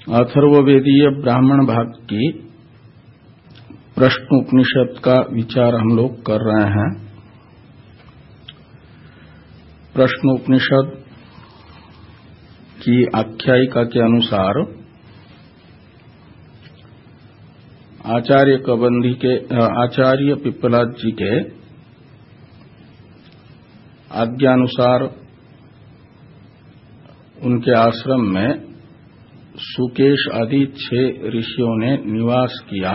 अथर्ववेदीय ब्राह्मण भाग की प्रश्नोपनिषद का विचार हम लोग कर रहे हैं। प्रश्नोपनिषद की आख्यायिका के अनुसार आचार्य पिप्पलाद जी के आज्ञानुसार उनके आश्रम में सुकेश आदि 6 ऋषियों ने निवास किया।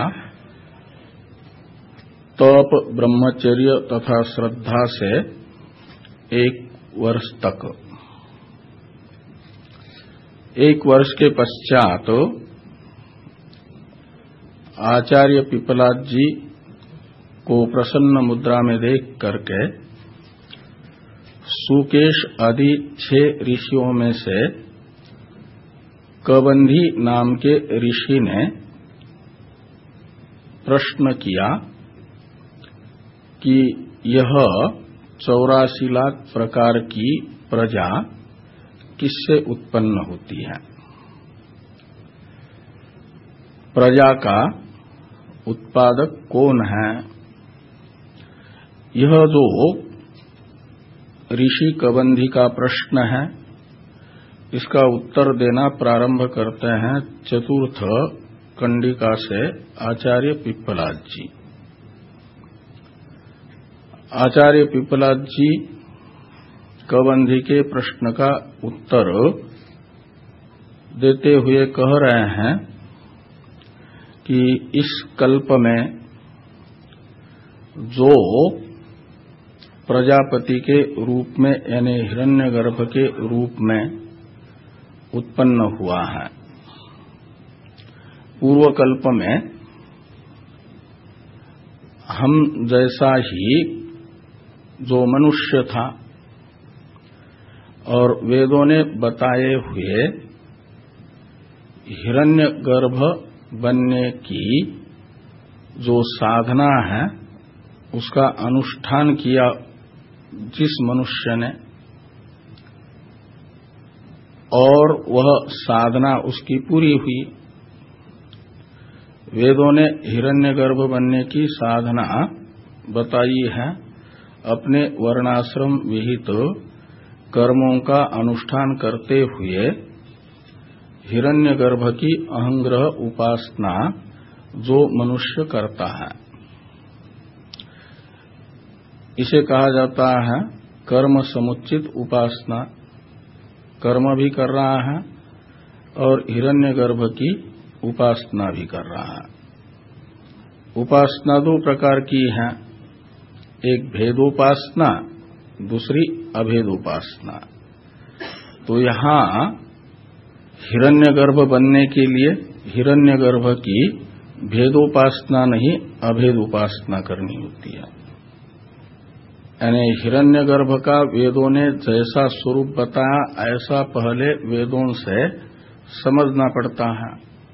तप, ब्रह्मचर्य तथा श्रद्धा से 1 वर्ष तक। 1 वर्ष के पश्चात आचार्य पिप्पलाद जी को प्रसन्न मुद्रा में देख करके सुकेश आदि 6 ऋषियों में से कबंधी नाम के ऋषि ने प्रश्न किया कि यह 84 लाख प्रकार की प्रजा किससे उत्पन्न होती है? प्रजा का उत्पादक कौन है? यह जो ऋषि कबंधी का प्रश्न है, इसका उत्तर देना प्रारंभ करते हैं चतुर्थ कंडिका से आचार्य पिप्पलाद जी। आचार्य पिप्पलाद जी कबंधी के प्रश्न का उत्तर देते हुए कह रहे हैं कि इस कल्प में जो प्रजापति के रूप में यानी हिरण्यगर्भ के रूप में उत्पन्न हुआ है, पूर्व कल्प में हम जैसा ही जो मनुष्य था और वेदों ने बताए हुए हिरण्यगर्भ बनने की जो साधना है, उसका अनुष्ठान किया जिस मनुष्य ने, और वह साधना उसकी पूरी हुई। वेदों ने हिरण्यगर्भ बनने की साधना बताई है। अपने वर्णाश्रम विहित कर्मों का अनुष्ठान करते हुए हिरण्यगर्भ की अहंग्रह उपासना जो मनुष्य करता है, इसे कहा जाता है कर्म समुचित उपासना। कर्म भी कर रहा है और हिरण्यगर्भ की उपासना भी कर रहा है। उपासना 2 प्रकार की है, एक भेदोपासना, दूसरी अभेदोपासना। तो यहां हिरण्यगर्भ बनने के लिए हिरण्यगर्भ की भेदोपासना नहीं, अभेदोपासना करनी होती है। यानी हिरण्यगर्भ का वेदों ने जैसा स्वरूप बताया, ऐसा पहले वेदों से समझना पड़ता है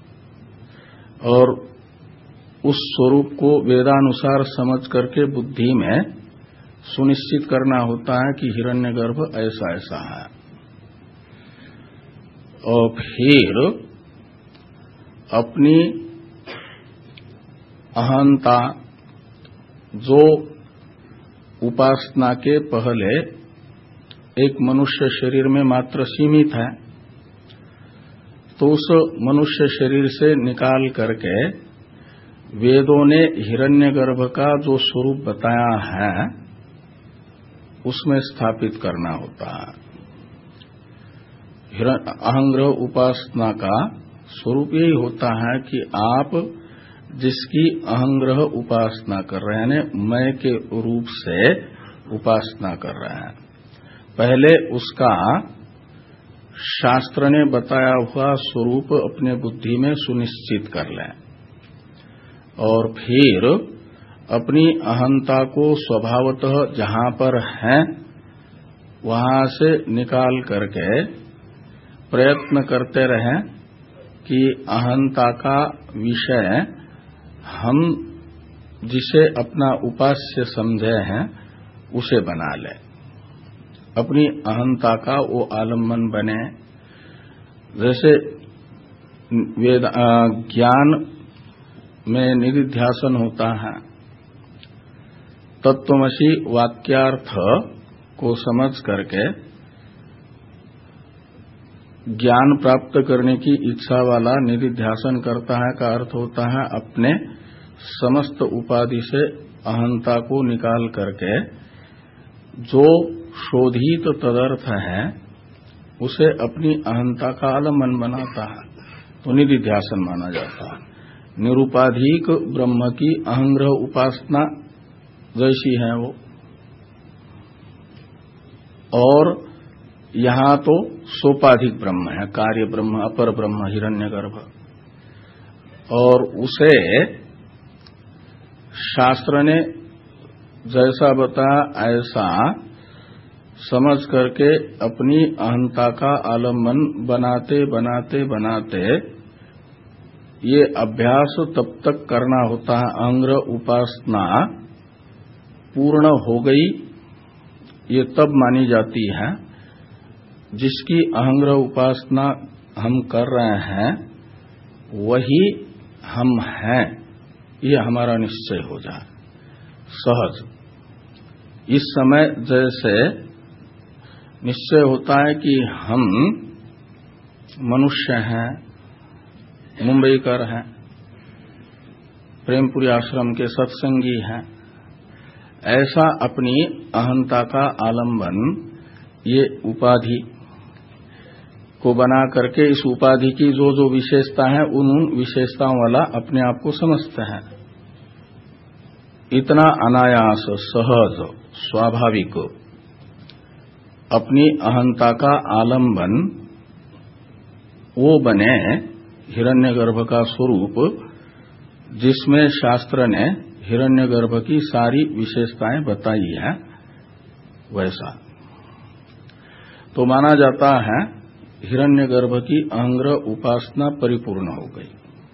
और उस स्वरूप को वेदानुसार समझ करके बुद्धि में सुनिश्चित करना होता है कि हिरण्यगर्भ ऐसा ऐसा है। और फिर अपनी अहंता जो उपासना के पहले एक मनुष्य शरीर में मात्र सीमित है, तो उस मनुष्य शरीर से निकाल करके वेदों ने हिरण्यगर्भ का जो स्वरूप बताया है, उसमें स्थापित करना होता है। अहंग्रह उपासना का स्वरूप यही होता है कि आप जिसकी अहंग्रह उपासना कर रहे हैं, मैं के रूप से उपासना कर रहे हैं, पहले उसका शास्त्र ने बताया हुआ स्वरूप अपने बुद्धि में सुनिश्चित कर लें और फिर अपनी अहंता को स्वभावतः जहां पर है वहां से निकाल करके प्रयत्न करते रहें कि अहंता का विषय हम जिसे अपना उपास्य समझे हैं उसे बना ले, अपनी अहंता का वो आलम्बन बने। जैसे ज्ञान में निधिध्यासन होता है। तत्त्वमसि वाक्यार्थ को समझ करके ज्ञान प्राप्त करने की इच्छा वाला निधिध्यासन करता है का अर्थ होता है अपने समस्त उपाधि से अहंता को निकाल करके जो शोधित तदर्थ है उसे अपनी अहंता का आलम्बन बनाता है, तो निधिध्यासन माना जाता है। निरुपाधिक ब्रह्म की अहंग्रह उपासना जैसी है वो, और यहां तो सोपाधिक ब्रह्म है, कार्य ब्रह्म, अपर ब्रह्म, हिरण्यगर्भ, और उसे शास्त्र ने जैसा बताया ऐसा समझ करके अपनी अहंता का आलम्बन बनाते बनाते बनाते ये अभ्यास तब तक करना होता है, अहंग्रह उपासना पूर्ण हो गई ये तब मानी जाती है जिसकी अहंग्रह उपासना हम कर रहे हैं वही हम हैं, ये हमारा निश्चय हो जाए सहज। इस समय जैसे निश्चय होता है कि हम मनुष्य हैं, मुंबईकर हैं, प्रेमपुरी आश्रम के सत्संगी हैं, ऐसा अपनी अहंता का आलंबन ये उपाधि को बना करके इस उपाधि की जो जो विशेषता है उन विशेषताओं वाला अपने आप को समझते हैं। इतना अनायास, सहज, स्वाभाविक अपनी अहंता का आलंबन वो बने हिरण्यगर्भ का स्वरूप, जिसमें शास्त्र ने हिरण्यगर्भ की सारी विशेषताएं बताई है, वैसा तो माना जाता है हिरण्यगर्भ की अहंग्रह उपासना परिपूर्ण हो गई।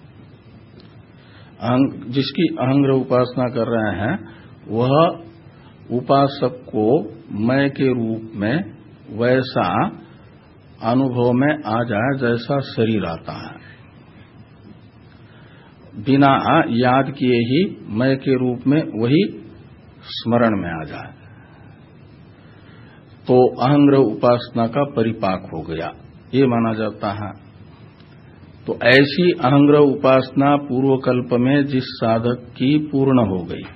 जिसकी अहंग्रह उपासना कर रहे हैं वह उपासक को मैं के रूप में वैसा अनुभव में आ जाए जैसा शरीर आता है, बिना याद किए ही मैं के रूप में वही स्मरण में आ जाए, तो अहंग्रह उपासना का परिपाक हो गया, ये माना जाता है। तो ऐसी अहंग्रह उपासना पूर्व कल्प में जिस साधक की पूर्ण हो गई,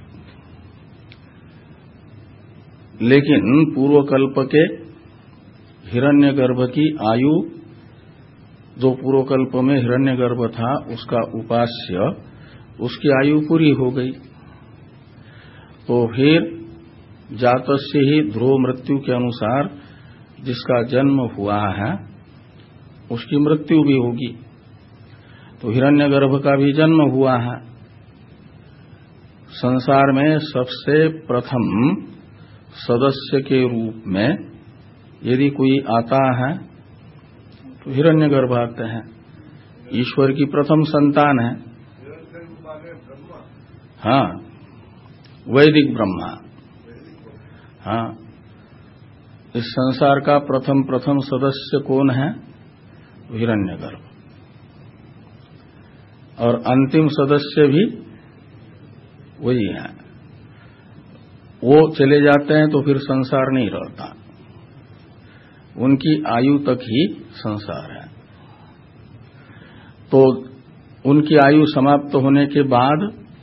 लेकिन पूर्व कल्प के हिरण्यगर्भ की आयु, जो पूर्व कल्प में हिरण्यगर्भ था उसका उपास्य, उसकी आयु पूरी हो गई, तो फिर जातस्य ही ध्रुव मृत्यु के अनुसार जिसका जन्म हुआ है उसकी मृत्यु भी होगी। तो हिरण्यगर्भ का भी जन्म हुआ है। संसार में सबसे प्रथम सदस्य के रूप में यदि कोई आता है तो हिरण्यगर्भ आते हैं, ईश्वर की प्रथम संतान है। हाँ, वैदिक ब्रह्मा। हाँ, इस संसार का प्रथम सदस्य कौन है? हिरण्यगर्भ। और अंतिम सदस्य भी वही है। वो चले जाते हैं तो फिर संसार नहीं रहता, उनकी आयु तक ही संसार है। तो उनकी आयु समाप्त होने के बाद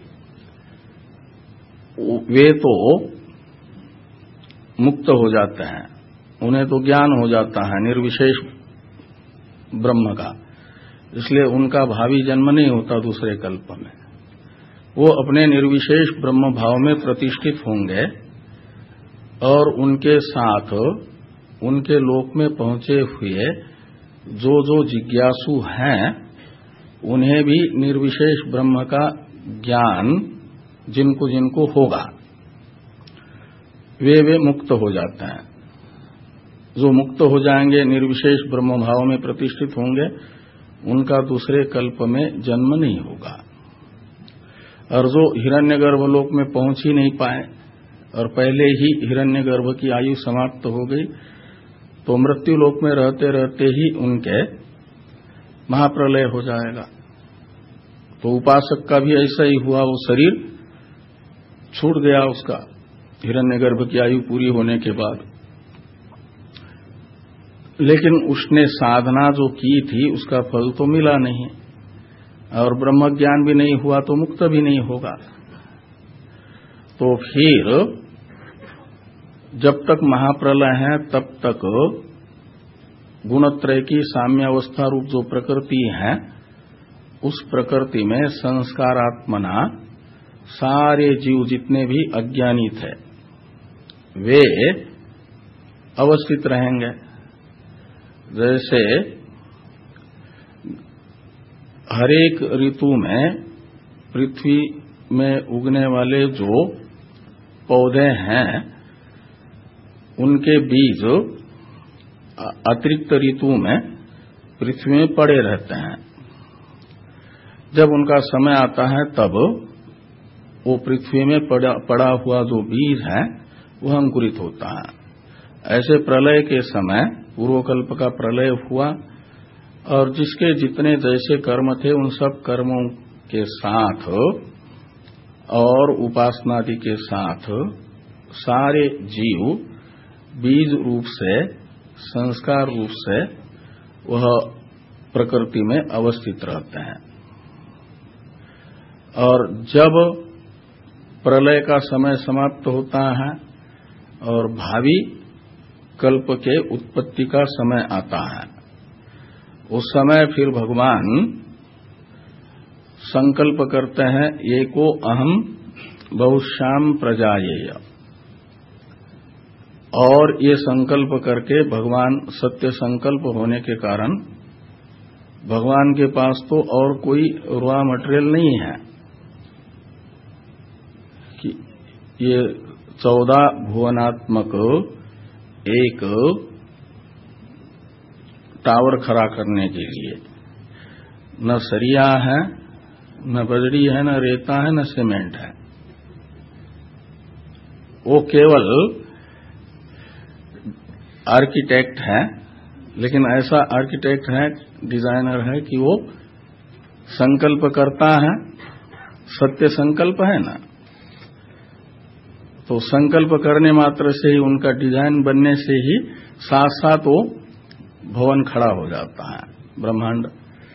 वे तो मुक्त हो जाते हैं, उन्हें तो ज्ञान हो जाता है निर्विशेष ब्रह्म का, इसलिए उनका भावी जन्म नहीं होता दूसरे कल्प में। वो अपने निर्विशेष ब्रह्म भाव में प्रतिष्ठित होंगे और उनके साथ उनके लोक में पहुंचे हुए जो जो जिज्ञासु हैं उन्हें भी निर्विशेष ब्रह्म का ज्ञान जिनको जिनको होगा वे मुक्त हो जाते हैं। जो मुक्त हो जाएंगे, निर्विशेष ब्रह्म भाव में प्रतिष्ठित होंगे, उनका दूसरे कल्प में जन्म नहीं होगा। और जो हिरण्यगर्भ लोक में पहुंच ही नहीं पाए और पहले ही हिरण्यगर्भ की आयु समाप्त हो गई, तो मृत्यु लोक में रहते रहते ही उनके महाप्रलय हो जाएगा। तो उपासक का भी ऐसा ही हुआ, वो शरीर छूट गया उसका हिरण्यगर्भ की आयु पूरी होने के बाद। लेकिन उसने साधना जो की थी उसका फल तो मिला नहीं, और ब्रह्म ज्ञान भी नहीं हुआ तो मुक्त भी नहीं होगा। तो फिर जब तक महाप्रलय है तब तक गुणत्रय की साम्यावस्था रूप जो प्रकृति है, उस प्रकृति में संस्कारात्मना सारे जीव जितने भी अज्ञानी थे वे अवस्थित रहेंगे। जैसे हरेक ऋतु में पृथ्वी में उगने वाले जो पौधे हैं उनके बीज अतिरिक्त ऋतु में पृथ्वी में पड़े रहते हैं। जब उनका समय आता है तब वो पृथ्वी में पड़ा हुआ जो बीज है वह अंकुरित होता है। ऐसे प्रलय के समय पूर्वकल्प का प्रलय हुआ और जिसके जितने जैसे कर्म थे उन सब कर्मों के साथ और उपासनादि के साथ सारे जीव बीज रूप से, संस्कार रूप से वह प्रकृति में अवस्थित रहते हैं। और जब प्रलय का समय समाप्त होता है और भावी कल्प के उत्पत्ति का समय आता है, उस समय फिर भगवान संकल्प करते हैं एको अहम बहुश्याम प्रजायेय, और ये संकल्प करके भगवान सत्य संकल्प होने के कारण भगवान के पास तो और कोई रॉ मटेरियल नहीं है कि ये 14 भुवनात्मक एक टावर खड़ा करने के लिए न सरिया है, न बजरी है, न रेता है, न सीमेंट है। वो केवल आर्किटेक्ट है, लेकिन ऐसा आर्किटेक्ट है, डिजाइनर है कि वो संकल्प करता है, सत्य संकल्प है ना, तो संकल्प करने मात्र से ही उनका डिजाइन बनने से ही साथ साथ वो भवन खड़ा हो जाता है, ब्रह्मांड।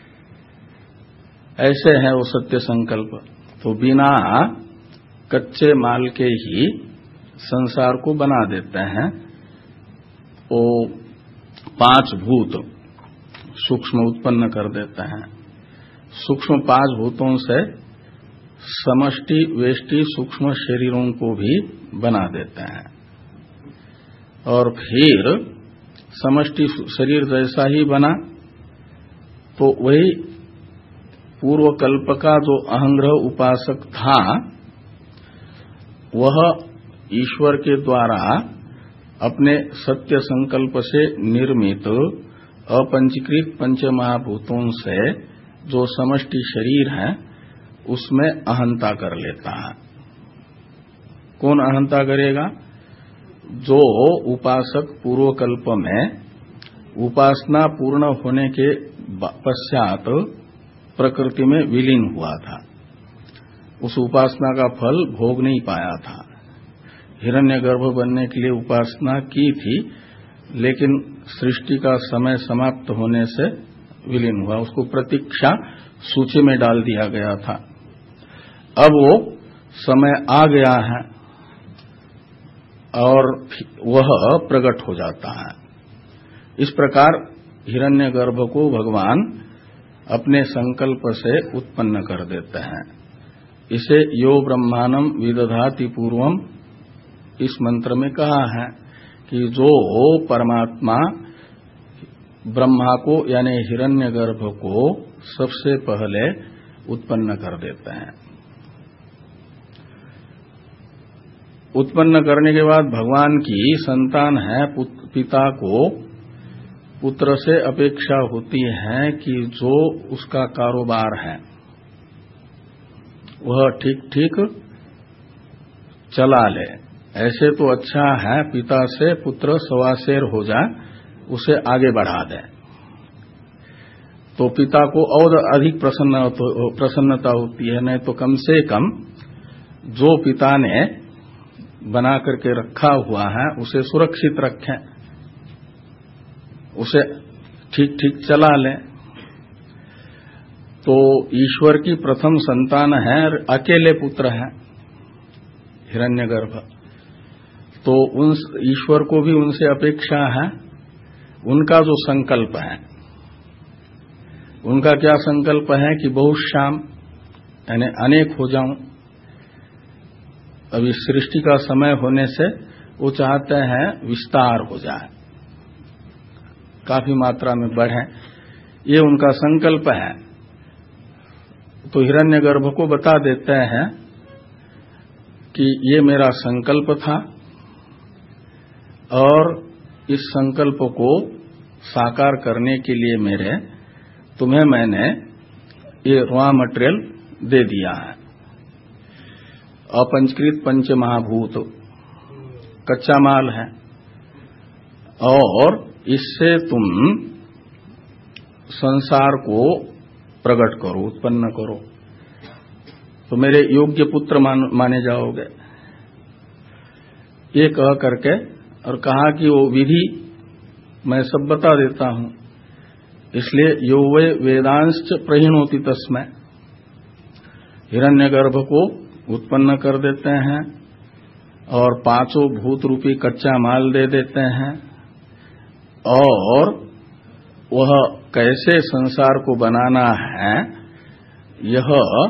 ऐसे है वो सत्य संकल्प। तो बिना कच्चे माल के ही संसार को बना देते हैं। वो 5 भूत सूक्ष्म उत्पन्न कर देते हैं। सूक्ष्म 5 भूतों से समष्टि वेष्टि सूक्ष्म शरीरों को भी बना देते हैं, और फिर समष्टि शरीर जैसा ही बना तो वही पूर्व कल्प का जो अहंग्रह उपासक था वह ईश्वर के द्वारा अपने सत्य संकल्प से निर्मित अपंचीकृत पंचमहाभूतों से जो समष्टि शरीर है उसमें अहंता कर लेता है। कौन अहंता करेगा? जो उपासक पूर्वकल्प में उपासना पूर्ण होने के पश्चात प्रकृति में विलीन हुआ था, उस उपासना का फल भोग नहीं पाया था। हिरण्यगर्भ बनने के लिए उपासना की थी, लेकिन सृष्टि का समय समाप्त होने से विलीन हुआ, उसको प्रतीक्षा सूची में डाल दिया गया था। अब वो समय आ गया है और वह प्रकट हो जाता है। इस प्रकार हिरण्यगर्भ को भगवान अपने संकल्प से उत्पन्न कर देते हैं। इसे यो ब्रह्माणं विदधाति पूर्वम इस मंत्र में कहा है कि जो परमात्मा ब्रह्मा को यानी हिरण्यगर्भ को सबसे पहले उत्पन्न कर देते हैं। उत्पन्न करने के बाद भगवान की संतान है, पिता को पुत्र से अपेक्षा होती है कि जो उसका कारोबार है वह ठीक ठीक चला ले। ऐसे तो अच्छा है पिता से पुत्र सवासेर हो जाए, उसे आगे बढ़ा दे। तो पिता को और अधिक प्रसन्नता होती है। नहीं तो कम से कम जो पिता ने बना करके रखा हुआ है उसे सुरक्षित रखें, उसे ठीक ठीक चला लें। तो ईश्वर की प्रथम संतान है, अकेले पुत्र है हिरण्यगर्भ। तो उन ईश्वर को भी उनसे अपेक्षा है, उनका जो संकल्प है, उनका क्या संकल्प है कि बहुश्याम यानी अनेक हो जाऊं। अभी सृष्टि का समय होने से वो चाहते हैं विस्तार हो जाए, काफी मात्रा में बढ़े, ये उनका संकल्प है। तो हिरण्यगर्भ को बता देते हैं कि ये मेरा संकल्प था और इस संकल्प को साकार करने के लिए तुम्हें मैंने ये रॉ मटेरियल दे दिया है। अपंचकृत पंच महाभूत कच्चा माल है और इससे तुम संसार को प्रकट करो, उत्पन्न करो, तो मेरे योग्य पुत्र माने जाओगे। ये कह करके और कहा कि वो विधि मैं सब बता देता हूं, इसलिए यो वे वेदांश्च प्रहीणोति तस्मै, हिरण्यगर्भ को उत्पन्न कर देते हैं और पांचों भूत रूपी कच्चा माल दे देते हैं और वह कैसे संसार को बनाना है यह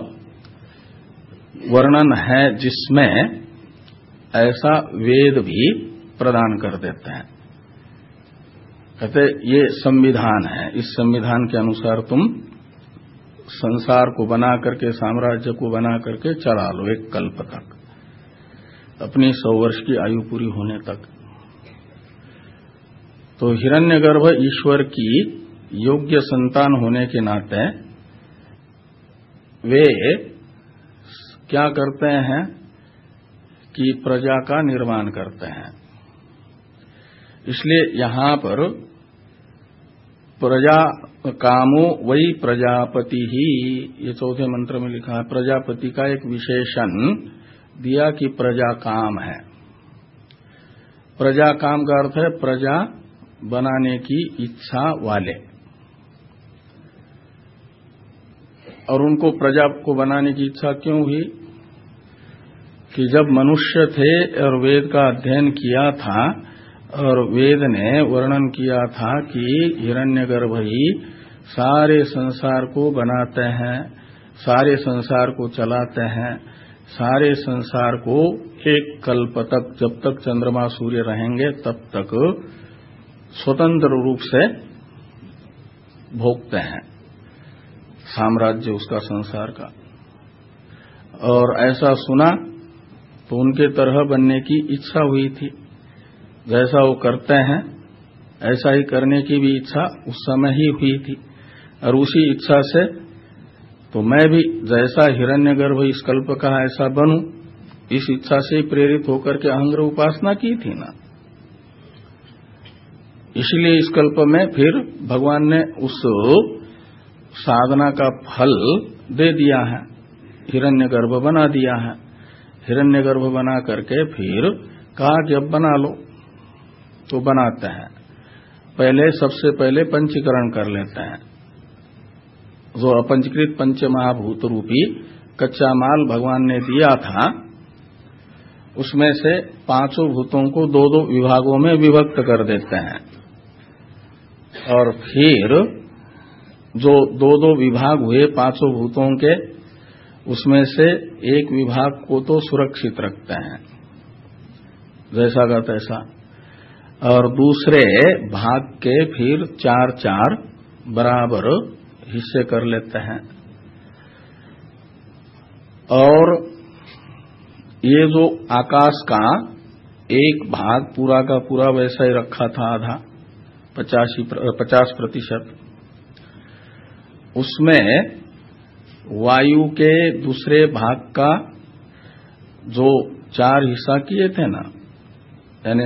वर्णन है, जिसमें ऐसा वेद भी प्रदान कर देते हैं। कहते ये संविधान है, इस संविधान के अनुसार तुम संसार को बना करके, साम्राज्य को बना करके चला लो एक कल्प तक, अपनी 100 वर्ष की आयु पूरी होने तक। तो हिरण्यगर्भ ईश्वर की योग्य संतान होने के नाते वे क्या करते हैं कि प्रजा का निर्माण करते हैं। इसलिए यहां पर प्रजा कामो वही प्रजापति ही, ये चौथे मंत्र में लिखा है, प्रजापति का एक विशेषण दिया कि प्रजा काम है। प्रजा काम का अर्थ है प्रजा बनाने की इच्छा वाले, और उनको प्रजा को बनाने की इच्छा क्यों हुई कि जब मनुष्य थे और वेद का अध्ययन किया था और वेद ने वर्णन किया था कि हिरण्यगर्भ ही सारे संसार को बनाते हैं, सारे संसार को चलाते हैं, सारे संसार को एक कल्प तक, जब तक चंद्रमा सूर्य रहेंगे तब तक स्वतंत्र रूप से भोगते हैं साम्राज्य उसका, संसार का। और ऐसा सुना तो उनके तरह बनने की इच्छा हुई थी। जैसा वो करते हैं ऐसा ही करने की भी इच्छा उस समय ही हुई थी, और उसी इच्छा से तो मैं भी जैसा हिरण्यगर्भ इस कल्प का ऐसा बनूं, इस इच्छा से ही प्रेरित होकर के अहंग्र उपासना की थी ना। इसलिए इस कल्प में फिर भगवान ने उस साधना का फल दे दिया है, हिरण्यगर्भ बना दिया है। हिरण्यगर्भ बना करके फिर कहा कि अब बना लो, तो बनाते हैं। पहले सबसे पहले पंचीकरण कर लेते हैं। जो अपंचकृत पंच महाभूत रूपी कच्चा माल भगवान ने दिया था, उसमें से पांचों भूतों को दो दो विभागों में विभक्त कर देते हैं, और फिर जो दो दो विभाग हुए पांचों भूतों के, उसमें से एक विभाग को तो सुरक्षित रखते हैं जैसा का तैसा, और दूसरे भाग के फिर 4-4 बराबर हिस्से कर लेते हैं। और ये जो आकाश का एक भाग पूरा का पूरा वैसा ही रखा था, आधा 50%, उसमें वायु के दूसरे भाग का जो 4 हिस्सा किए थे ना, यानी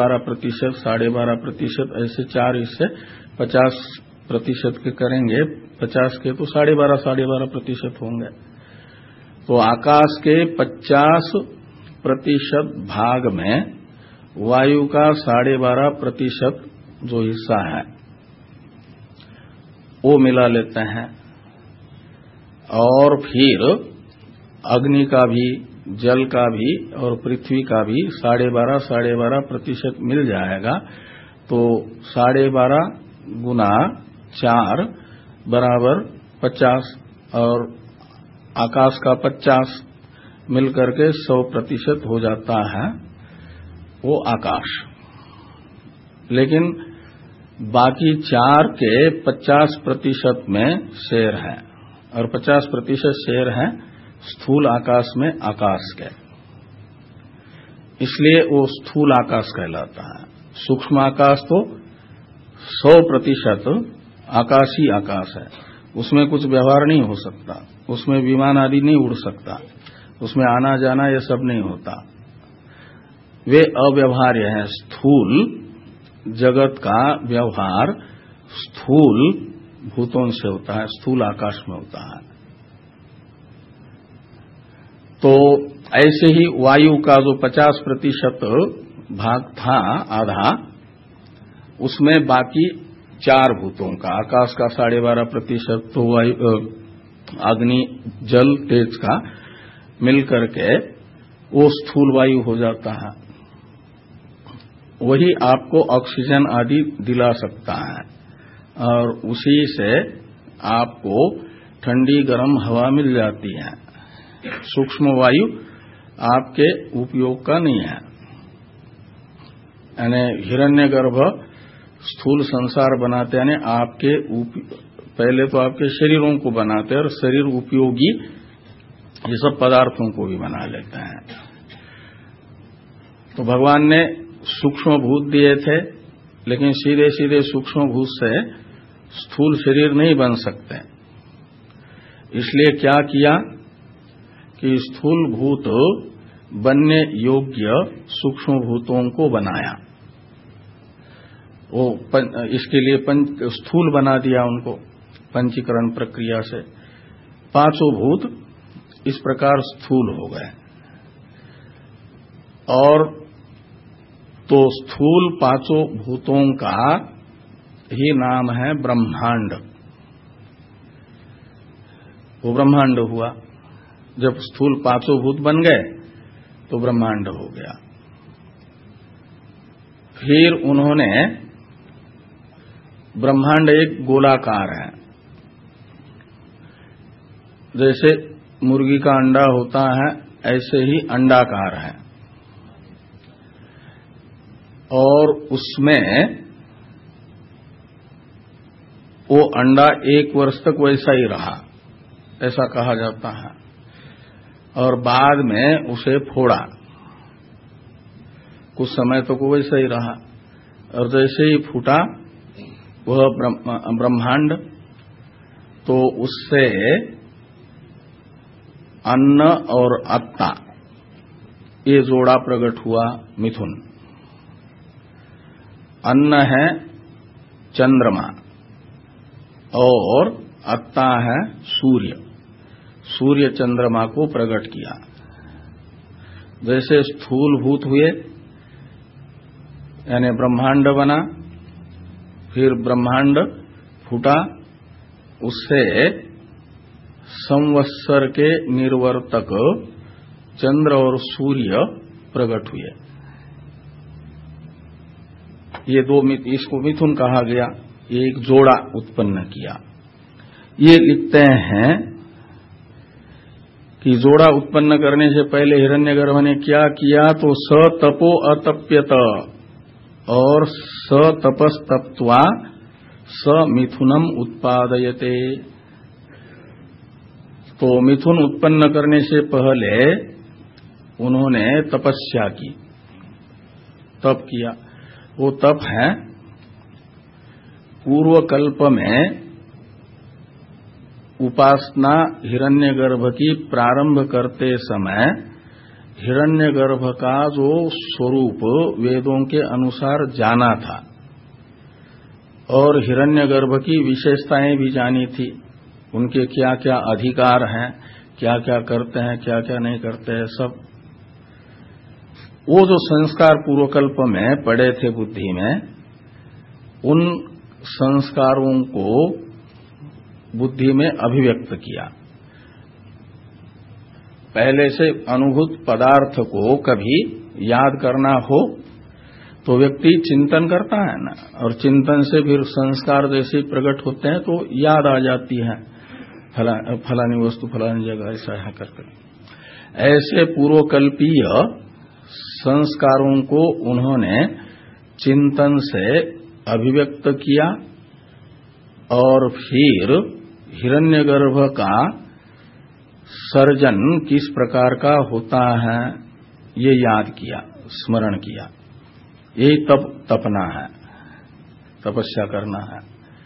12.5%, 12.5%, ऐसे 4 हिस्से 50% के करेंगे, 50 के तो 12.5% होंगे। तो आकाश के 50% भाग में वायु का 12.5% जो हिस्सा है वो मिला लेते हैं, और फिर अग्नि का भी, जल का भी और पृथ्वी का भी 12.5% मिल जाएगा। तो 12.5 गुना 4 बराबर 50, और आकाश का 50 मिलकर के 100% हो जाता है वो आकाश। लेकिन बाकी 4 के 50% में शेर है, और 50% शेर है स्थूल आकाश में आकाश के, इसलिए वो स्थूल आकाश कहलाता है। सूक्ष्म आकाश तो 100% आकाशी आकाश है, उसमें कुछ व्यवहार नहीं हो सकता, उसमें विमान आदि नहीं उड़ सकता, उसमें आना जाना ये सब नहीं होता, वे अव्यवहार्य हैं। स्थूल जगत का व्यवहार स्थूल भूतों से होता है, स्थूल आकाश में होता है। तो ऐसे ही वायु का जो 50% भाग था आधा, उसमें बाकी 4 भूतों का, आकाश का 12.5% तो वायु, अग्नि, जल, तेज का मिलकर के वो स्थूल वायु हो जाता है। वही आपको ऑक्सीजन आदि दिला सकता है, और उसी से आपको ठंडी गर्म हवा मिल जाती है। सूक्ष्म वायु आपके उपयोग का नहीं है। यानी हिरण्यगर्भ स्थूल संसार बनाते, यानी आपके पहले तो आपके शरीरों को बनाते हैं, और शरीर उपयोगी ये सब पदार्थों को भी बना लेते हैं। तो भगवान ने सूक्ष्म भूत दिए थे, लेकिन सीधे सीधे सूक्ष्म भूत से स्थूल शरीर नहीं बन सकते। इसलिए क्या किया कि स्थूल भूत बनने योग्य सूक्ष्म भूतों को बनाया। वो इसके लिए स्थूल बना दिया उनको पंचीकरण प्रक्रिया से। 5 भूत इस प्रकार स्थूल हो गए, और तो स्थूल 5 भूतों का ही नाम है ब्रह्मांड। वो ब्रह्मांड हुआ। जब स्थूल 5 भूत बन गए तो ब्रह्मांड हो गया। फिर उन्होंने, ब्रह्मांड एक गोलाकार है, जैसे मुर्गी का अंडा होता है ऐसे ही अंडाकार है, और उसमें वो अंडा 1 वर्ष तक वैसा ही रहा, ऐसा कहा जाता है, और बाद में उसे फोड़ा, कुछ समय तक वो वैसा ही रहा, और जैसे ही फूटा वह ब्रह्मांड, तो उससे अन्न और अत्ता ये जोड़ा प्रकट हुआ, मिथुन। अन्न है चंद्रमा और अत्ता है सूर्य। सूर्य चंद्रमा को प्रकट किया। जैसे स्थूल भूत हुए, यानी ब्रह्मांड बना, फिर ब्रह्मांड फूटा, उससे संवत्सर के निर्वर्तक चंद्र और सूर्य प्रकट हुए। ये 2 इसको मिथुन कहा गया। ये एक जोड़ा उत्पन्न किया। ये लिखते हैं कि जोड़ा उत्पन्न करने से पहले हिरण्यगर्भ ने क्या किया, तो स तपो अतप्यत और स तपस्तप्त्वा स मिथुनम उत्पादयते। तो मिथुन उत्पन्न करने से पहले उन्होंने तपस्या की, तप किया। वो तप है, पूर्व कल्प में उपासना हिरण्यगर्भ की प्रारंभ करते समय हिरण्यगर्भ का जो स्वरूप वेदों के अनुसार जाना था और हिरण्यगर्भ की विशेषताएं भी जानी थी, उनके क्या क्या अधिकार हैं, क्या क्या करते हैं, क्या क्या नहीं करते हैं, सब वो जो संस्कार पूर्वकल्प में पड़े थे बुद्धि में, उन संस्कारों को बुद्धि में अभिव्यक्त किया। पहले से अनुभूत पदार्थ को कभी याद करना हो तो व्यक्ति चिंतन करता है ना, और चिंतन से फिर संस्कार जैसे प्रकट होते हैं तो याद आ जाती है, फलानी वस्तु फलानी जगह ऐसा है करके। ऐसे पूर्वकल्पीय संस्कारों को उन्होंने चिंतन से अभिव्यक्त किया और फिर हिरण्यगर्भ का सर्जन किस प्रकार का होता है ये याद किया, स्मरण किया। यही तपना है, तपस्या करना है।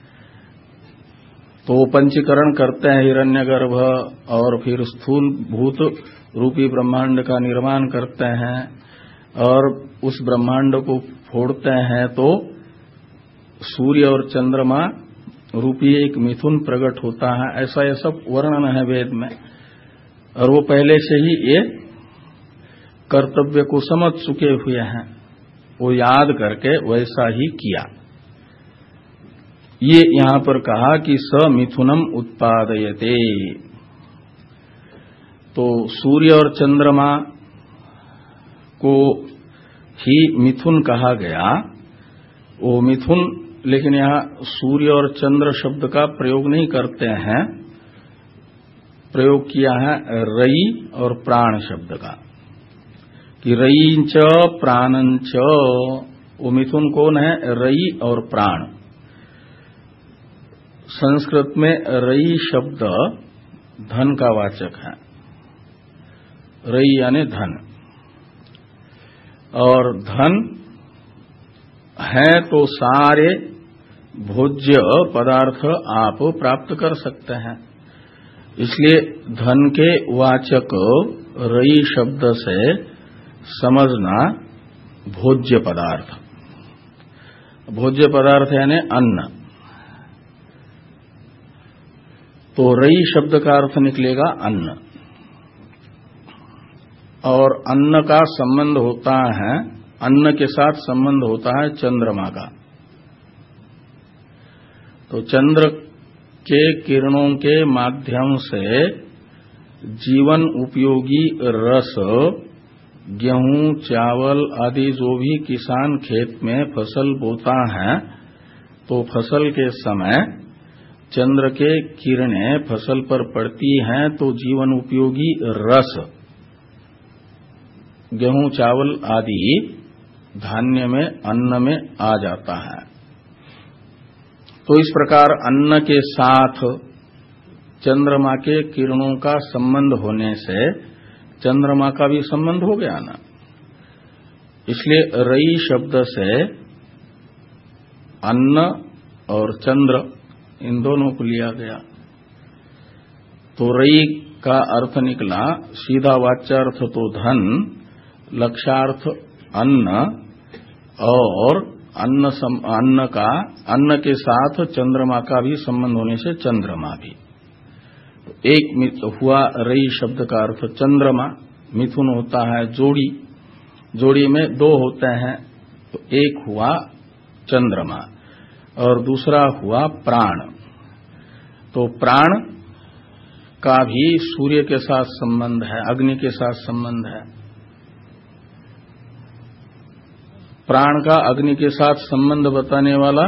तो पंचीकरण करते हैं हिरण्यगर्भ और फिर स्थूल भूत रूपी ब्रह्मांड का निर्माण करते हैं और उस ब्रह्मांड को फोड़ते हैं तो सूर्य और चंद्रमा रूपी एक मिथुन प्रकट होता है। ऐसा ये सब वर्णन है वेद में, और वो पहले से ही ये कर्तव्य को समझ चुके हुए हैं, वो याद करके वैसा ही किया। ये यहां पर कहा कि स मिथुनम उत्पादयते, तो सूर्य और चंद्रमा को ही मिथुन कहा गया। वो मिथुन, लेकिन यहां सूर्य और चंद्र शब्द का प्रयोग नहीं करते हैं, प्रयोग किया है रई और प्राण शब्द का, कि रई च प्राणं च। वो मिथुन कौन है? रई और प्राण। संस्कृत में रई शब्द धन का वाचक है, रई यानी धन, और धन है तो सारे भोज्य पदार्थ आप प्राप्त कर सकते हैं। इसलिए धन के वाचक रई शब्द से समझना भोज्य पदार्थ। भोज्य पदार्थ यानी अन्न। तो रई शब्द का अर्थ निकलेगा अन्न, और अन्न का संबंध होता है, अन्न के साथ संबंध होता है चंद्रमा का। तो चंद्र के किरणों के माध्यम से जीवन उपयोगी रस, गेहूं चावल आदि जो भी किसान खेत में फसल बोता है, तो फसल के समय चंद्र के किरणें फसल पर पड़ती हैं तो जीवन उपयोगी रस गेहूं चावल आदि धान्य में, अन्न में आ जाता है। तो इस प्रकार अन्न के साथ चंद्रमा के किरणों का संबंध होने से चंद्रमा का भी संबंध हो गया ना। इसलिए रई शब्द से अन्न और चंद्र इन दोनों को लिया गया। तो रई का अर्थ निकला सीधा वाच्यार्थ तो धन, लक्ष्यार्थ अन्न, और अन्न के साथ चंद्रमा का भी संबंध होने से चंद्रमा भी। तो एक हुआ रई शब्द का अर्थ चंद्रमा, मिथुन होता है जोड़ी, जोड़ी में दो होते हैं, तो एक हुआ चंद्रमा और दूसरा हुआ प्राण। तो प्राण का भी सूर्य के साथ संबंध है, अग्नि के साथ संबंध है। प्राण का अग्नि के साथ संबंध बताने वाला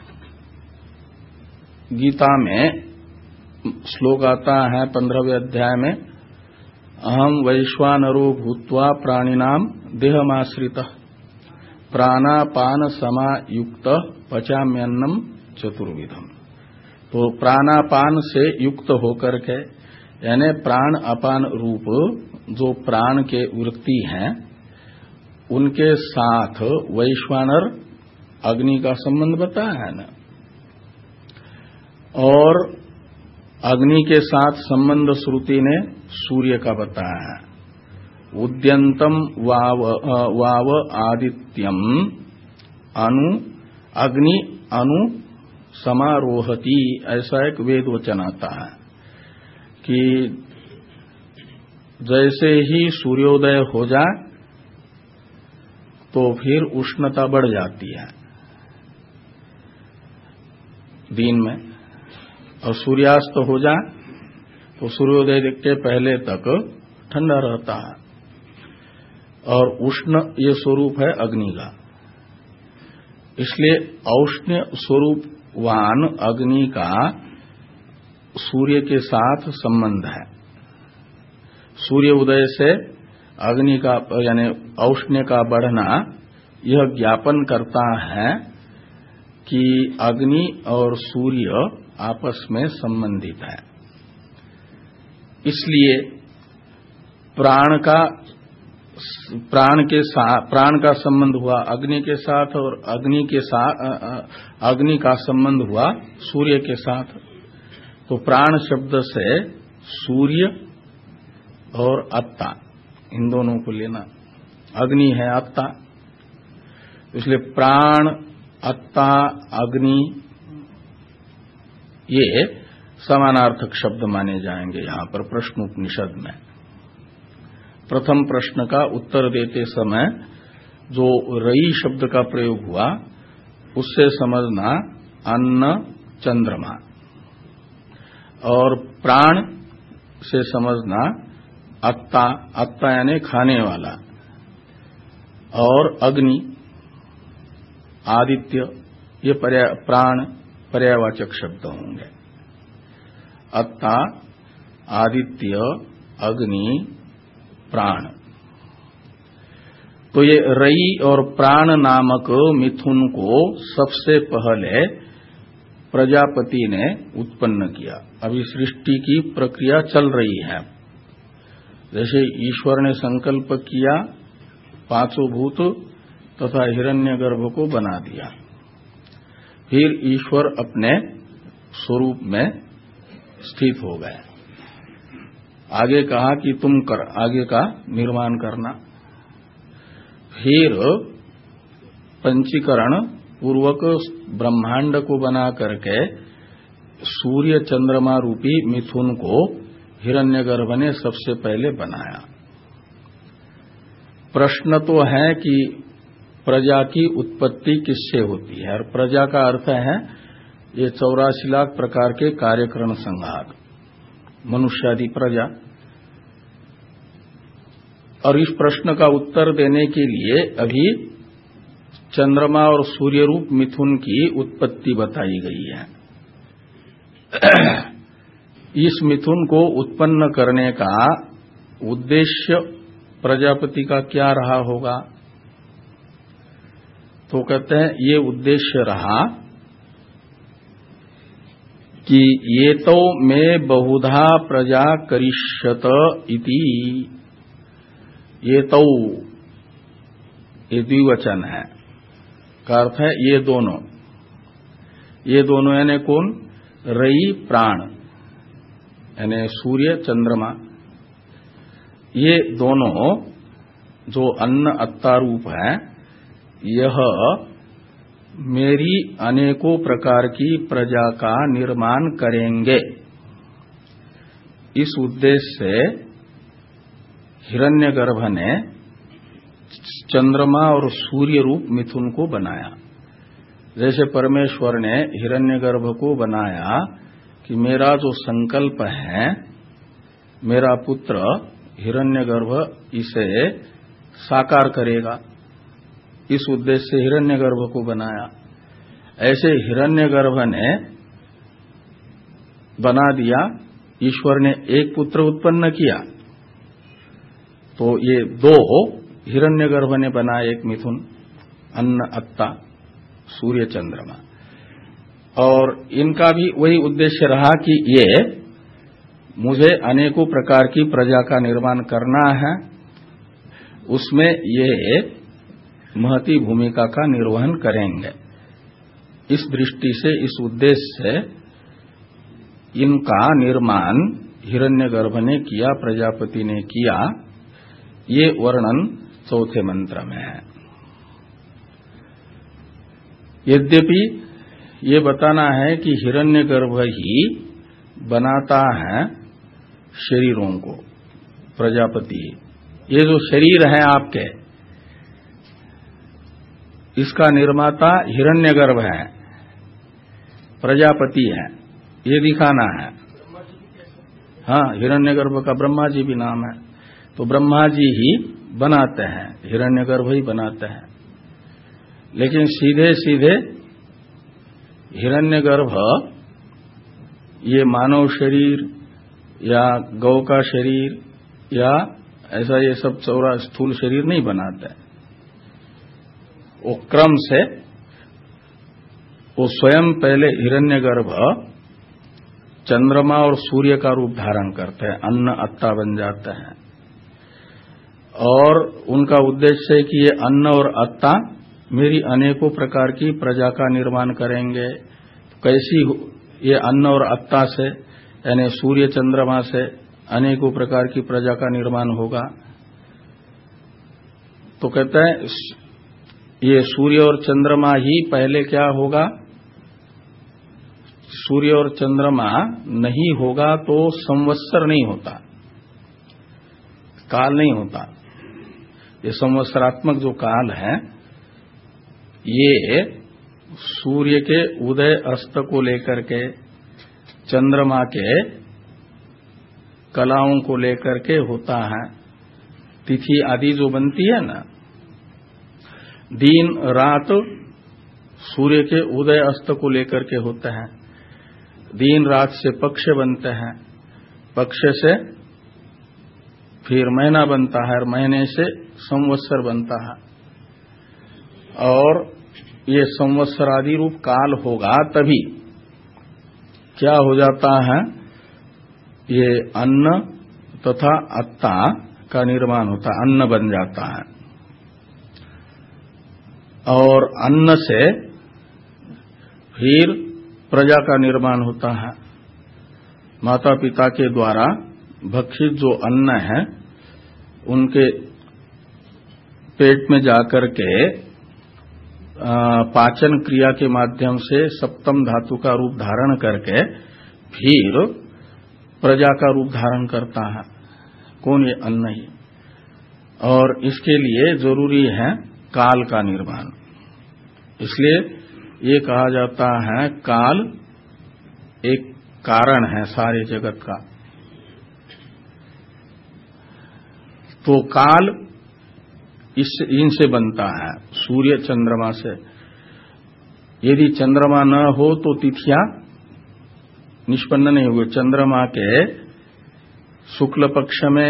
गीता में श्लोक आता है 15वें अध्याय में, अहम वैश्वानरो भूत्वा प्राणिनाम देहमाश्रितः प्राणापान समायुक्त पचाम्यन्नम चतुर्विधम। तो प्राणापान से युक्त होकर के, यानी प्राण अपान रूप जो प्राण के वृत्ति हैं, उनके साथ वैश्वानर अग्नि का संबंध बताया है ना, और अग्नि के साथ संबंध श्रुति ने सूर्य का बताया है। उद्यंतम वाव आदित्यम अनु अग्नि अनु समारोहति, ऐसा एक वेद वचन आता है। कि जैसे ही सूर्योदय हो जाए तो फिर उष्णता बढ़ जाती है दिन में, और सूर्यास्त हो जाए तो सूर्योदय के पहले तक ठंडा रहता है। और उष्ण ये स्वरूप है अग्नि का, इसलिए औष्ण्य स्वरूपवान अग्नि का सूर्य के साथ संबंध है। सूर्य उदय से अग्नि का यानी औष्ण्य का बढ़ना यह ज्ञापन करता है कि अग्नि और सूर्य आपस में संबंधित है। इसलिए प्राण का संबंध हुआ अग्नि के साथ, और अग्नि का संबंध हुआ सूर्य के साथ। तो प्राण शब्द से सूर्य और अत्ता इन दोनों को लेना। अग्नि है अत्ता, इसलिए प्राण, अत्ता, अग्नि ये समानार्थक शब्द माने जाएंगे यहां पर प्रश्नोपनिषद में। प्रथम प्रश्न का उत्तर देते समय जो रई शब्द का प्रयोग हुआ उससे समझना अन्न, चंद्रमा, और प्राण से समझना अत्ता, अत्ता यानी खाने वाला, और अग्नि, आदित्य, ये प्राण पर्यायवाचक शब्द होंगे। अत्ता, आदित्य, अग्नि, प्राण। तो ये रई और प्राण नामक मिथुन को सबसे पहले प्रजापति ने उत्पन्न किया। अभी सृष्टि की प्रक्रिया चल रही है। जैसे ईश्वर ने संकल्प किया, पांचों भूत तथा हिरण्यगर्भ को बना दिया, फिर ईश्वर अपने स्वरूप में स्थित हो गए। आगे कहा कि तुम आगे का निर्माण करना। फिर पंचीकरण पूर्वक ब्रह्मांड को बना करके सूर्य चंद्रमा रूपी मिथुन को हिरण्यगर्भ ने सबसे पहले बनाया। प्रश्न तो है कि प्रजा की उत्पत्ति किससे होती है, और प्रजा का अर्थ है ये 84 लाख प्रकार के कार्यकरण संघात, मनुष्यादि प्रजा। और इस प्रश्न का उत्तर देने के लिए अभी चंद्रमा और सूर्य रूप मिथुन की उत्पत्ति बताई गई है। इस मिथुन को उत्पन्न करने का उद्देश्य प्रजापति का क्या रहा होगा? तो कहते हैं ये उद्देश्य रहा कि ये तो में बहुधा प्रजा करिष्यत इति। ये तो ये द्विवचन है, का अर्थ है ये दोनों यानी कौन? रई प्राण यानी सूर्य चंद्रमा, ये दोनों जो अन्न अत्ता रूप है, यह मेरी अनेकों प्रकार की प्रजा का निर्माण करेंगे। इस उद्देश्य से हिरण्यगर्भ ने चंद्रमा और सूर्य रूप मिथुन को बनाया। जैसे परमेश्वर ने हिरण्यगर्भ को बनाया कि मेरा जो संकल्प है, मेरा पुत्र हिरण्यगर्भ इसे साकार करेगा, इस उद्देश्य से हिरण्यगर्भ को बनाया। ऐसे हिरण्यगर्भ ने बना दिया, ईश्वर ने एक पुत्र उत्पन्न किया, तो ये दो हिरण्यगर्भ ने बनाया, एक मिथुन, अन्न अत्ता, सूर्य चंद्रमा। और इनका भी वही उद्देश्य रहा कि ये मुझे अनेकों प्रकार की प्रजा का निर्माण करना है, उसमें ये महती भूमिका का निर्वहन करेंगे। इस दृष्टि से, इस उद्देश्य से इनका निर्माण हिरण्यगर्भ ने किया, प्रजापति ने किया। ये वर्णन चौथे मंत्र में है। यद्यपि ये बताना है कि हिरण्यगर्भ ही बनाता है शरीरों को, प्रजापति। ये जो शरीर है आपके, इसका निर्माता हिरण्यगर्भ है, प्रजापति है, ये दिखाना है। हाँ, हिरण्यगर्भ का ब्रह्मा जी भी नाम है, तो ब्रह्मा जी ही बनाते हैं, हिरण्यगर्भ ही बनाते हैं। लेकिन सीधे सीधे हिरण्यगर्भ ये मानव शरीर या गौ का शरीर या ऐसा ये सब चौरा स्थूल शरीर नहीं बनाते। वो क्रम से वो स्वयं पहले हिरण्यगर्भ चंद्रमा और सूर्य का रूप धारण करते हैं, अन्न अत्ता बन जाते हैं। और उनका उद्देश्य है कि ये अन्न और अत्ता मेरी अनेकों प्रकार की प्रजा का निर्माण करेंगे। कैसी ये अन्न और अत्ता से, यानी सूर्य चंद्रमा से अनेकों प्रकार की प्रजा का निर्माण होगा। तो कहते हैं ये सूर्य और चंद्रमा ही पहले क्या होगा, सूर्य और चंद्रमा नहीं होगा तो संवत्सर नहीं होता, काल नहीं होता। ये संवत्सरात्मक जो काल है, ये सूर्य के उदय अस्त को लेकर के, चंद्रमा के कलाओं को लेकर के होता है। तिथि आदि जो बनती है ना, दिन रात सूर्य के उदय अस्त को लेकर के होते हैं। दिन रात से पक्ष बनते हैं, पक्ष से फिर महीना बनता है, और महीने से संवत्सर बनता है। और ये संवत्सर आदि रूप काल होगा तभी क्या हो जाता है, ये अन्न तथा अत्ता का निर्माण होता है, अन्न बन जाता है। और अन्न से फिर प्रजा का निर्माण होता है। माता पिता के द्वारा भक्षित जो अन्न है, उनके पेट में जाकर के पाचन क्रिया के माध्यम से सप्तम धातु का रूप धारण करके फिर प्रजा का रूप धारण करता है। कौन? ये अन्न ही। और इसके लिए जरूरी है काल का निर्माण। इसलिए ये कहा जाता है काल एक कारण है सारे जगत का। तो काल इनसे बनता है, सूर्य चंद्रमा से। यदि चंद्रमा न हो तो तिथियां निष्पन्न नहीं हुए। चंद्रमा के शुक्ल पक्ष में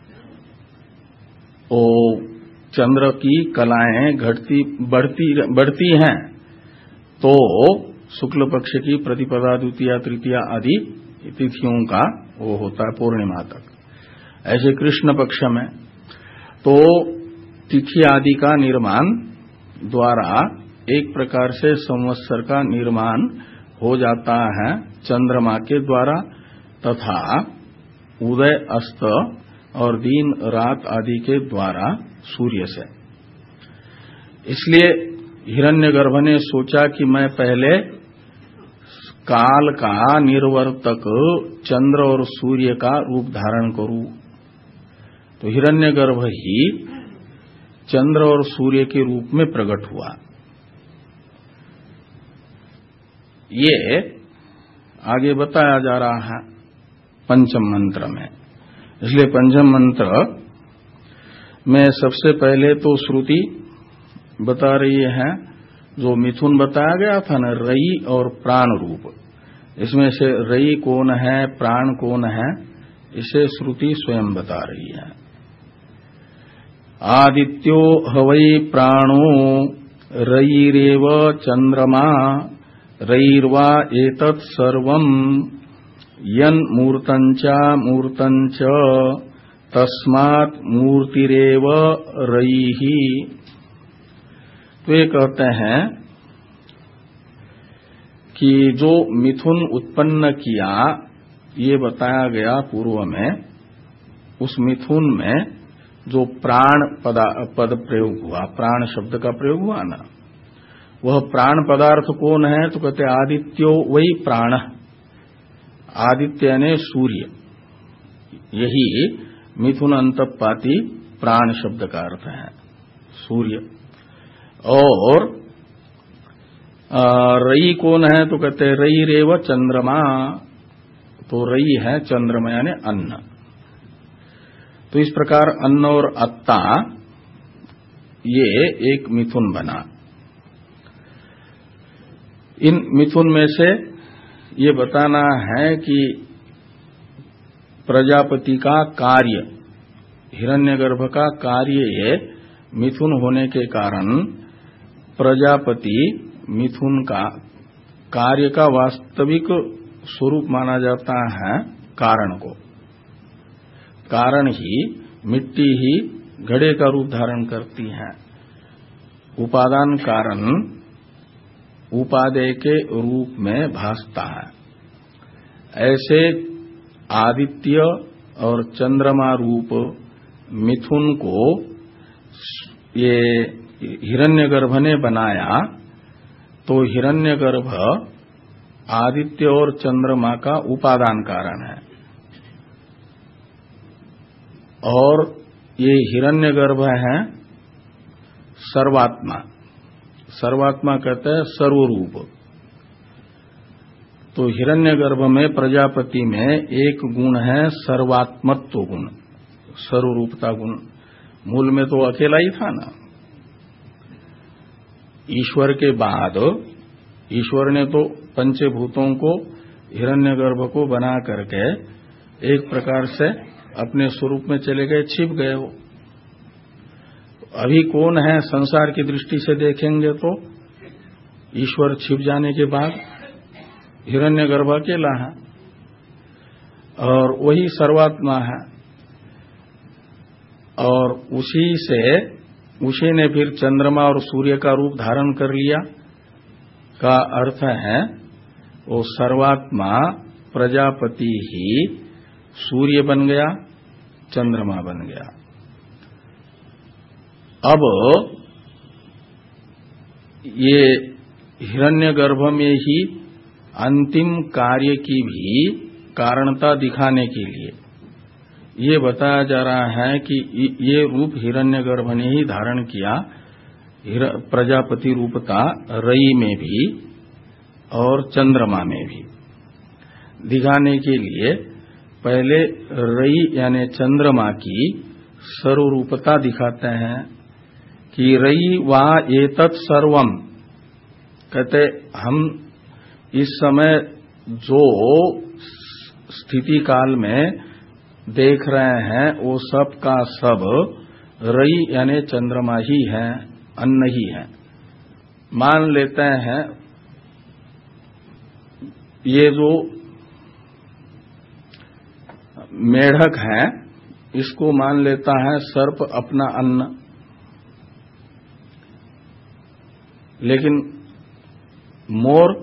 वो चंद्र की कलाएं बढ़ती हैं, तो शुक्ल पक्ष की प्रतिपदा, द्वितीया, तृतीया आदि तिथियों का वो होता है पूर्णिमा तक। ऐसे कृष्ण पक्ष में तो तिथि आदि का निर्माण द्वारा एक प्रकार से संवत्सर का निर्माण हो जाता है चंद्रमा के द्वारा, तथा उदय अस्त और दिन रात आदि के द्वारा सूर्य से। इसलिए हिरण्यगर्भ ने सोचा कि मैं पहले काल का निर्वर्तक चंद्र और सूर्य का रूप धारण करूं। तो हिरण्यगर्भ ही चंद्र और सूर्य के रूप में प्रकट हुआ। ये आगे बताया जा रहा है पंचम मंत्र में। इसलिए पंचम मंत्र में सबसे पहले तो श्रुति बता रही है, जो मिथुन बताया गया था ना, रई और प्राण रूप, इसमें से रई कौन है, प्राण कौन है, इसे श्रुति स्वयं बता रही है। आदित्यो हवै प्राणो रयिरेव चंद्रमा रयिर्वा एतत् सर्वं यन् मूर्तञ्चा मूर्तञ्च तस्मात् मूर्तिरेव रयिः। तो ये कहते हैं कि जो मिथुन उत्पन्न किया, ये बताया गया पूर्व में, उस मिथुन में जो प्राण पद प्रयोग हुआ, प्राण शब्द का प्रयोग हुआ ना, वह प्राण पदार्थ कौन है? तो कहते आदित्यो वही प्राण। आदित्य ने सूर्य, यही मिथुन अंतपाती प्राण शब्द का अर्थ है, सूर्य। और रई कौन है तो कहते हैं रई रेव चंद्रमा, तो रई है चंद्रमा यानी अन्न। तो इस प्रकार अन्न और अत्ता ये एक मिथुन बना। इन मिथुन में से ये बताना है कि प्रजापति का कार्य, हिरण्यगर्भ का कार्य ये मिथुन होने के कारण प्रजापति मिथुन का कार्य का वास्तविक स्वरूप माना जाता है कारण को। कारण ही मिट्टी ही घड़े का रूप धारण करती है। उपादान कारण उपादेय के रूप में भासता है। ऐसे आदित्य और चंद्रमा रूप मिथुन को ये हिरण्यगर्भ ने बनाया, तो हिरण्यगर्भ आदित्य और चंद्रमा का उपादान कारण है। और ये हिरण्यगर्भ है सर्वात्मा। सर्वात्मा कहते हैं सर्वरूप। तो हिरण्यगर्भ में प्रजापति में एक गुण है सर्वात्मत्व गुण, सर्वरूपता गुण। मूल में तो अकेला ही था ना। ईश्वर के बाद ईश्वर ने तो पंचभूतों को हिरण्यगर्भ को बना करके एक प्रकार से अपने स्वरूप में चले गए, छिप गए वो। अभी कौन है संसार की दृष्टि से देखेंगे तो ईश्वर छिप जाने के बाद हिरण्यगर्भ अकेला है और वही सर्वात्मा है। और उसी ने फिर चंद्रमा और सूर्य का रूप धारण कर लिया का अर्थ है वो सर्वात्मा प्रजापति ही सूर्य बन गया, चंद्रमा बन गया। अब ये हिरण्यगर्भ में ही अंतिम कार्य की भी कारणता दिखाने के लिए ये बताया जा रहा है कि ये रूप हिरण्यगर्भ ने ही धारण किया, प्रजापति रूपता रई में भी और चंद्रमा में भी। दिखाने के लिए पहले रई यानी चंद्रमा की सर्वरूपता दिखाते हैं कि रई वा एतत् सर्वम, कहते हम इस समय जो स्थिति काल में देख रहे हैं वो सब का सब रई यानी चंद्रमा ही है, अन्न ही है। मान लेते हैं ये जो मेढक है इसको मान लेता है सर्प अपना अन्न, लेकिन मोर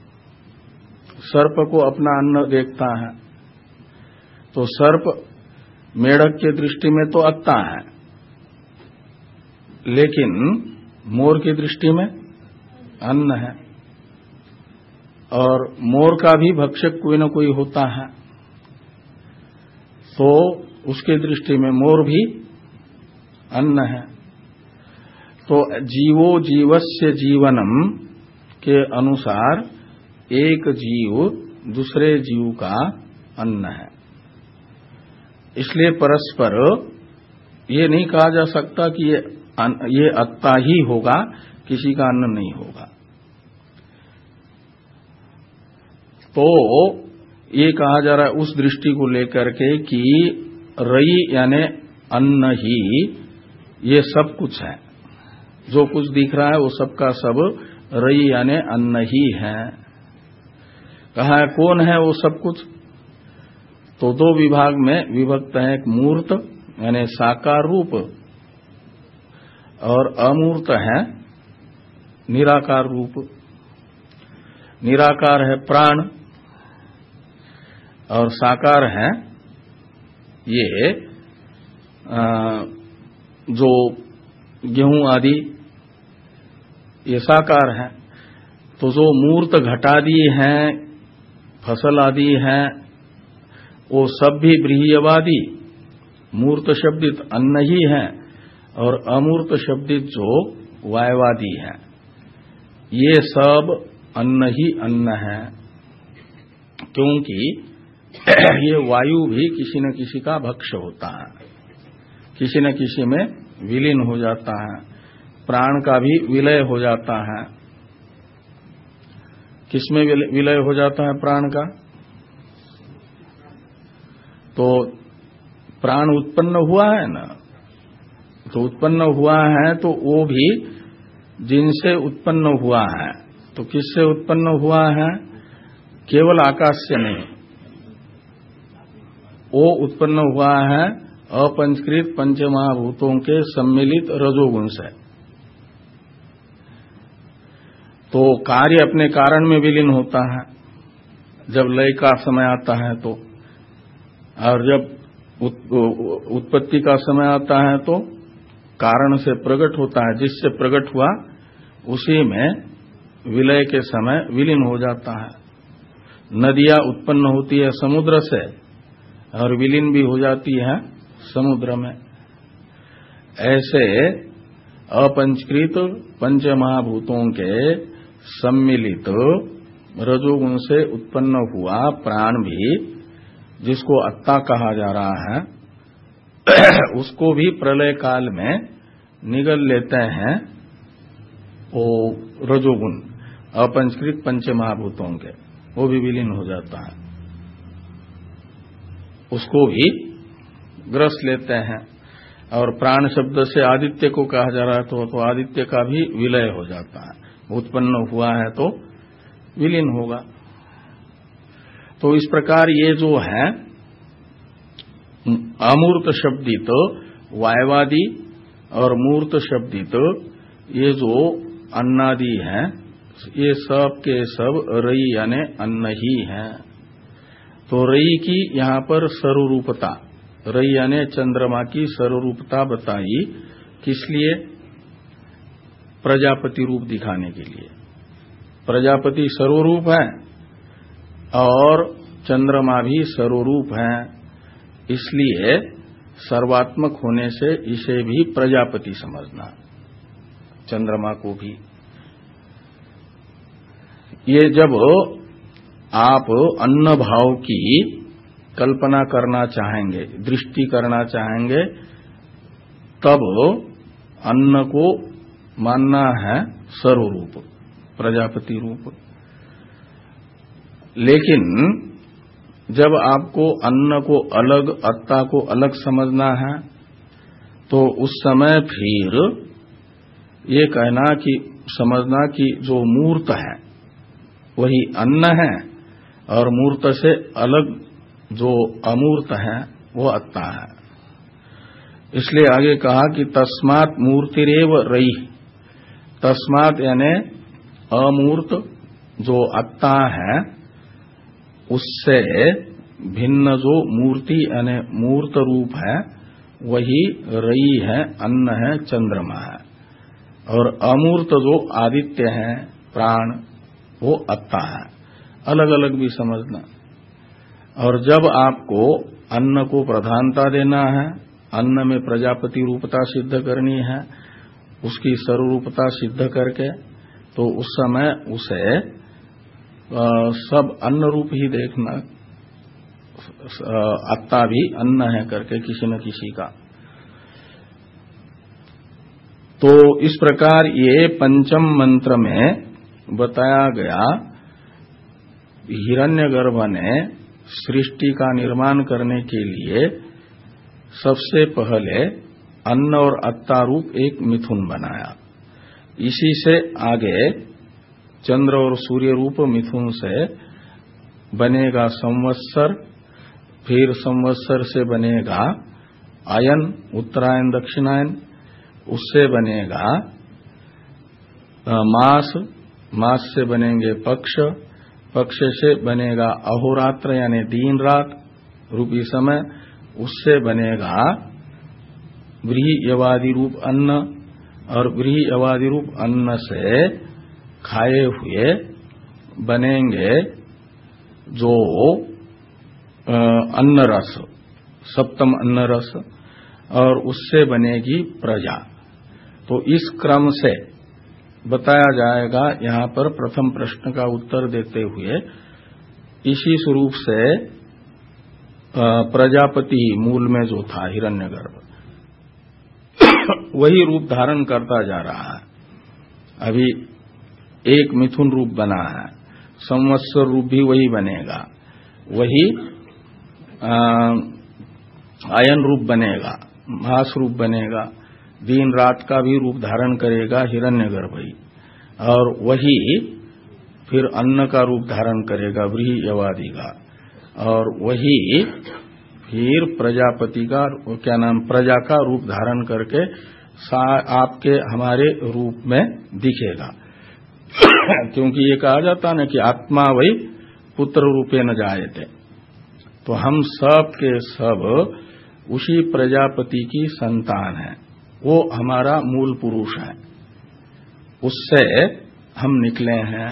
सर्प को अपना अन्न देखता है। तो सर्प मेढक के दृष्टि में तो अत्ता है, लेकिन मोर की दृष्टि में अन्न है। और मोर का भी भक्षक कोई न कोई होता है, तो उसके दृष्टि में मोर भी अन्न है। तो जीवो जीवस्य जीवनम के अनुसार एक जीव दूसरे जीव का अन्न है। इसलिए परस्पर ये नहीं कहा जा सकता कि ये अत्ता ही होगा, किसी का अन्न नहीं होगा। तो ये कहा जा रहा है उस दृष्टि को लेकर के कि रई यानी अन्न ही ये सब कुछ है। जो कुछ दिख रहा है वो सबका सब रई यानी अन्न ही है। कहा है कौन है वो सब कुछ? तो दो विभाग में विभक्त है, एक मूर्त यानी साकार रूप और अमूर्त है निराकार रूप। निराकार है प्राण और साकार है ये जो गेहूं आदि ये साकार है। तो जो मूर्त घटादि हैं, फसल आदि हैं, वो सब भी ब्रीहियवादी मूर्त शब्दित अन्न ही है, और अमूर्त शब्दित जो वायवादी है, ये सब अन्न ही अन्न है। क्योंकि ये वायु भी किसी न किसी का भक्ष्य होता है, किसी न किसी में विलीन हो जाता है। प्राण का भी विलय हो जाता है। किसमें विलय हो जाता है प्राण का? तो प्राण उत्पन्न हुआ है ना, तो उत्पन्न हुआ है तो वो भी जिनसे उत्पन्न हुआ है। तो किससे उत्पन्न हुआ है? केवल आकाश से नहीं, वो उत्पन्न हुआ है अपंचकृत पंचमहाभूतों के सम्मिलित रजोगुण से। तो कार्य अपने कारण में विलीन होता है जब लय का समय आता है तो, और जब उत्पत्ति का समय आता है तो कारण से प्रकट होता है। जिससे प्रकट हुआ उसी में विलय के समय विलीन हो जाता है। नदियां उत्पन्न होती है समुद्र से और विलीन भी हो जाती है समुद्र में। ऐसे अपंचकृत पंचमहाभूतों के सम्मिलित रजोगुण से उत्पन्न हुआ प्राण भी, जिसको अत्ता कहा जा रहा है, उसको भी प्रलय काल में निगल लेते हैं वो रजोगुण अपंचकृत पंचमहाभूतों के, वो भी विलीन हो जाता है, उसको भी ग्रस लेते हैं। और प्राण शब्द से आदित्य को कहा जा रहा है तो आदित्य का भी विलय हो जाता है। उत्पन्न हुआ है तो विलीन होगा। तो इस प्रकार ये जो है अमूर्त शब्दित वायवादी और मूर्त शब्दित ये जो अन्नादि हैं, ये सब के सब रई यानी अन्न ही हैं। तो रई की यहां पर सर्वरूपता, रई यानी चंद्रमा की सर्वरूपता बताई। किस लिए? प्रजापति रूप दिखाने के लिए। प्रजापति सर्वरूप है और चंद्रमा भी सर्वरूप है, इसलिए सर्वात्मक होने से इसे भी प्रजापति समझना, चंद्रमा को भी। ये जब आप अन्न भाव की कल्पना करना चाहेंगे, दृष्टि करना चाहेंगे, तब अन्न को मानना है सर्वरूप, प्रजापति रूप। लेकिन जब आपको अन्न को अलग, अत्ता को अलग समझना है, तो उस समय फिर ये कहना कि समझना कि जो मूर्त है वही अन्न है और मूर्त से अलग जो अमूर्त है वो अत्ता है। इसलिए आगे कहा कि तस्मात् मूर्तिरेव रई, तस्मात् यानी अमूर्त जो अत्ता है उससे भिन्न जो मूर्ति यानी मूर्त रूप है वही रई है, अन्न है, चंद्रमा है। और अमूर्त जो आदित्य है, प्राण, वो अत्ता है। अलग अलग भी समझना। और जब आपको अन्न को प्रधानता देना है, अन्न में प्रजापति रूपता सिद्ध करनी है, उसकी सर्वरूपता सिद्ध करके, तो उस समय उसे सब अन्न रूप ही देखना, अत्ता भी अन्न है करके किसी न किसी का। तो इस प्रकार ये पंचम मंत्र में बताया गया हिरण्यगर्भ ने सृष्टि का निर्माण करने के लिए सबसे पहले अन्न और अत्ता रूप एक मिथुन बनाया। इसी से आगे चंद्र और सूर्य रूप मिथुन से बनेगा संवत्सर, फिर संवत्सर से बनेगा अयन, उत्तरायण दक्षिणायन, उससे बनेगा मास, मास से बनेंगे पक्ष, पक्ष से बनेगा अहोरात्र यानी दिन रात रूपी समय, उससे बनेगा व्रीह्यवादी रूप अन्न, और व्रीह्यवादी रूप अन्न से खाए हुए बनेंगे जो अन्न रस, सप्तम अन्न रस, और उससे बनेगी प्रजा। तो इस क्रम से बताया जाएगा। यहां पर प्रथम प्रश्न का उत्तर देते हुए इसी स्वरूप से प्रजापति मूल में जो था हिरण्यगर्भ, वही रूप धारण करता जा रहा है। अभी एक मिथुन रूप बना है, संवत्सर रूप भी वही बनेगा, वही आयन रूप बनेगा, मास रूप बनेगा, दिन रात का भी रूप धारण करेगा हिरण्यगर्भ ही, और वही फिर अन्न का रूप धारण करेगा व्रीहि यवादि का, और वही फिर प्रजापति का क्या नाम प्रजा का रूप धारण करके आपके हमारे रूप में दिखेगा। क्योंकि ये कहा जाता ना कि आत्मा वही पुत्र रूपे न जायते, तो हम सब के सब उसी प्रजापति की संतान हैं, वो हमारा मूल पुरुष है, उससे हम निकले हैं,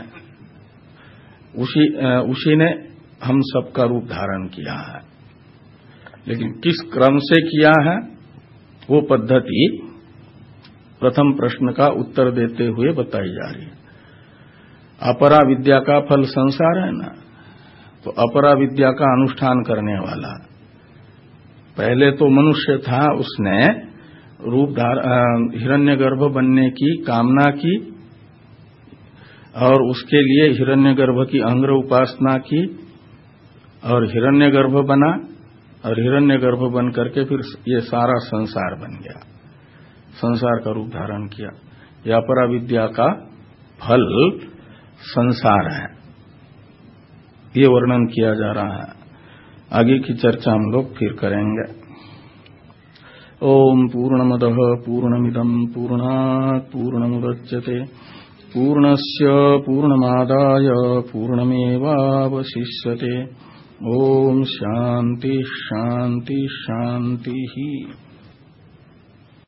उसी ने हम सबका रूप धारण किया है। लेकिन किस क्रम से किया है वो पद्धति प्रथम प्रश्न का उत्तर देते हुए बताई जा रही है। अपरा विद्या का फल संसार है ना, तो अपरा विद्या का अनुष्ठान करने वाला पहले तो मनुष्य था, उसने रूप हिरण्यगर्भ बनने की कामना की और उसके लिए हिरण्यगर्भ की अंग्र उपासना की और हिरण्यगर्भ बना, और हिरण्यगर्भ बन करके फिर ये सारा संसार बन गया, संसार का रूप धारण किया। यह अपरा विद्या का फल संसार है, ये वर्णन किया जा रहा है। आगे की चर्चा हम लोग फिर करेंगे। ओम पूर्णमदः पूर्णमिदं पूर्णात् पूर्णमुदच्यते पूर्णस्य पूर्णमादाय पूर्णमेवावशिष्यते। ओम शांति शांति शांति।